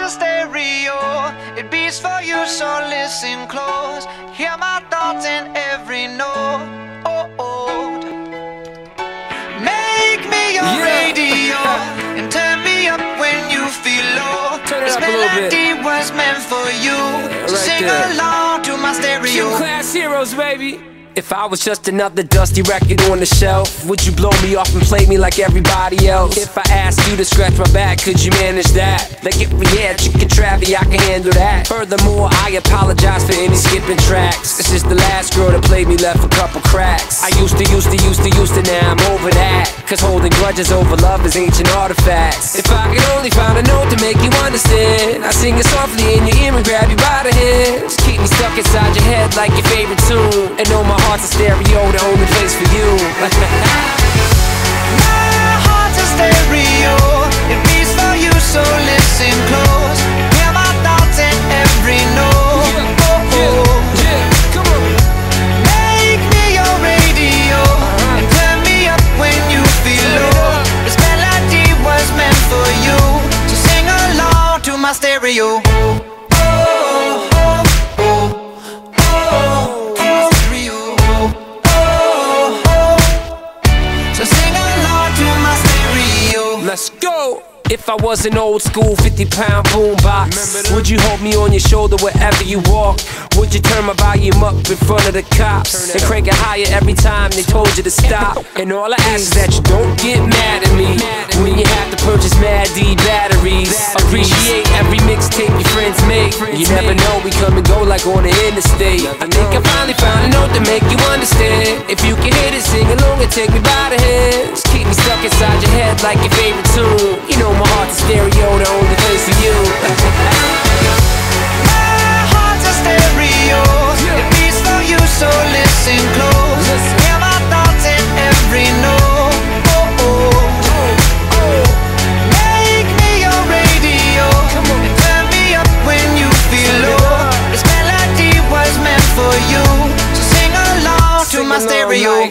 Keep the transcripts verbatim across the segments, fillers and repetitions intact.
a stereo, it beats for you, so listen close. Hear my thoughts in every note. Make me your Yeah. radio and turn me up when you feel low. Turn it This up a little bit. melody was meant for you, so right sing there. along to my stereo. Q Class Heroes, baby. If I was just another dusty record on the shelf, would you blow me off and play me like everybody else? If I asked you to scratch my back, could you manage that? Like if we had chicken Travie, I can handle that. Furthermore, I apologize for any skipping tracks. This is the last girl that played me, left a couple cracks. I used to, used to, used to, used to, now I'm over that. Cause holding grudges over love is ancient artifacts. If I could only find a note to make you understand, I sing it softly in your ear and grab you by the head. Just keep me stuck inside your head like your favorite tune, and know my heart's a stereo, the only place for you. My heart's a stereo, it beats for you, so listen close. Hear my thoughts in every note. Yeah, yeah, yeah, come on. Make me your radio and turn me up when you feel low. This melody was meant for you, so sing along to my stereo. Let's go! If I was an old school fifty pound boombox, would you hold me on your shoulder wherever you walk? Would you turn my volume up in front of the cops and crank it higher every time they told you to stop? And all I ask is that you don't get mad at me when you have to purchase Mad D batteries. Appreciate every mixtape your friends make. You never know, we come and go like on the interstate. I think I finally found a note to make you understand. If you can hit it, sing along and take me by the hands. Keep me stuck inside your head like your favorite tune. You know my heart's a stereo, the only place for you. My heart's a stereo, it beats for you, so listen close. Hear my thoughts in every note. Make me your radio and turn me up when you feel low. This melody was meant for you, so sing along to my stereo.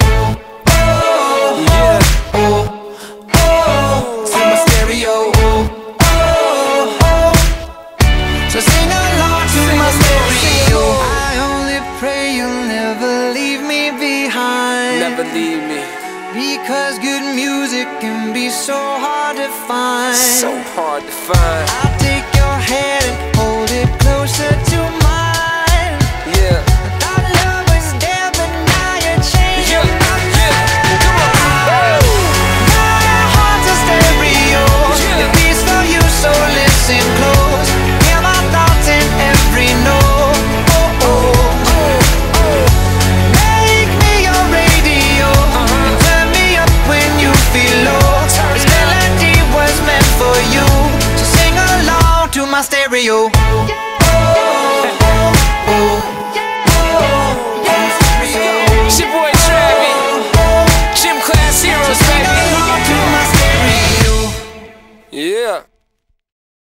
So sing along to my stereo. I only pray you'll never leave me behind. Never leave me. Because good music can be so hard to find. So hard to find. I'll take your hand and hold it closer to mine. Yeah. Our love was dead, but now you're changing Yeah, my yeah. mind. Come on. My heart's a stereo, Yeah. it beats for you, so listen close. Hear my thoughts in every note. Make me your radio and turn me up when you feel low. This melody was meant for you, so sing along to my stereo.